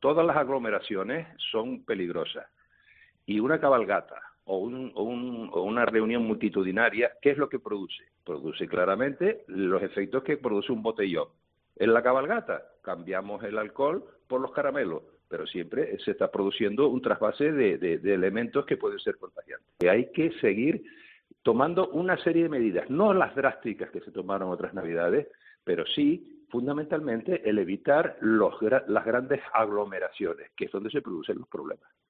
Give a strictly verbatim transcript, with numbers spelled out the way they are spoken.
todas las aglomeraciones son peligrosas. Y una cabalgata o, un, o, un, o una reunión multitudinaria, ¿qué es lo que produce? Produce claramente los efectos que produce un botellón. En la cabalgata cambiamos el alcohol por los caramelos, pero siempre se está produciendo un trasvase de, de, de elementos que pueden ser contagiantes. Y hay que seguir tomando una serie de medidas, no las drásticas que se tomaron otras Navidades, pero sí, fundamentalmente, el evitar los, las grandes aglomeraciones, que es donde se producen los problemas.